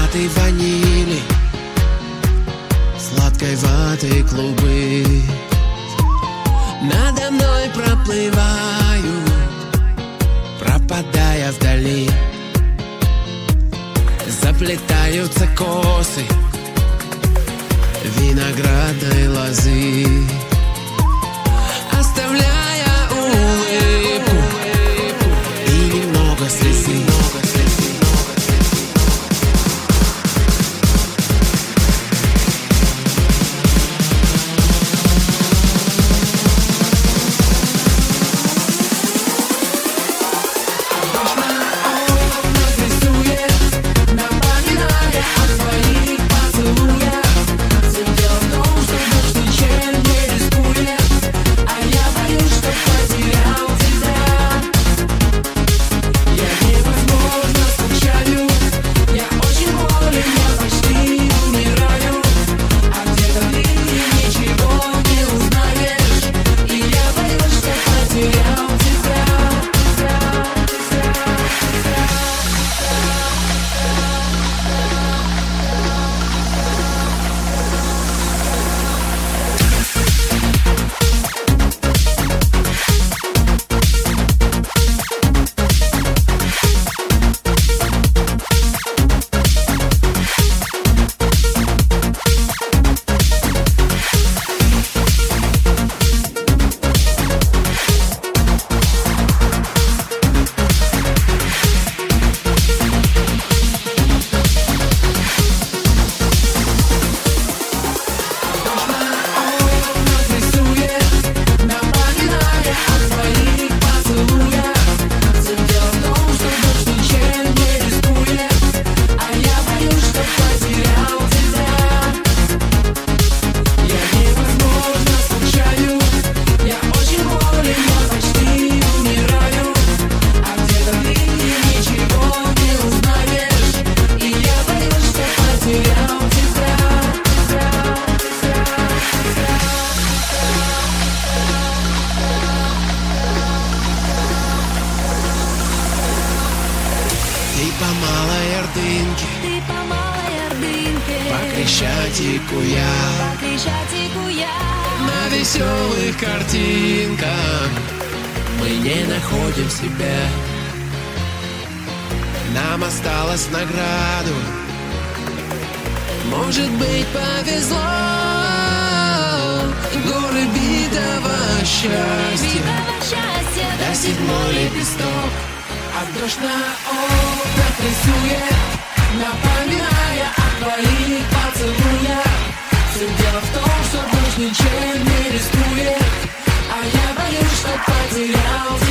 ароматы ванили, сладкой ваты клубы надо мной проплывают, пропадая вдали. Заплетаются косы виноградной лозы, оставляя улыбку и немного слезы. Ты по малой Ордынке, по Крещатику я, на веселых картинках мы не находим себя. Нам осталось в награду, может быть, повезло. Горы битого счастья, да седьмой лепесток. А дождь на окнах рисует, напоминая о твоих поцелуях. Все дело в том, что дождь ничем не рискует, а я боюсь, что потерял.